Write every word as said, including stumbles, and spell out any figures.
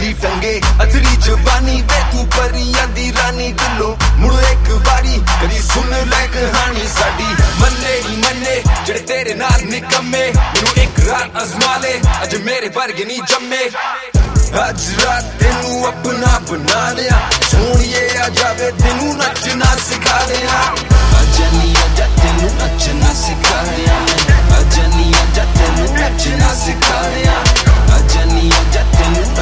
दी टंगे अथरी जवानी वे तू परियां दी रानी दिलों मुड़ एक बारी कदी सुन लै कहानी साडी मन्ने ही मन्ने जेड़े तेरे नाल निकम्मे मैनू एक रात अजमा ले अज मेरे वर्गे नी जम्मे अज रात तेनू अपना बना लिया सोनिए आ जावे तेनू नचना सिखा दिया आजा नी आजा तेनू नचना सिखा दिया आजा नी आजा तेनू नचना सिखा दिया आजा नी आजा तेनू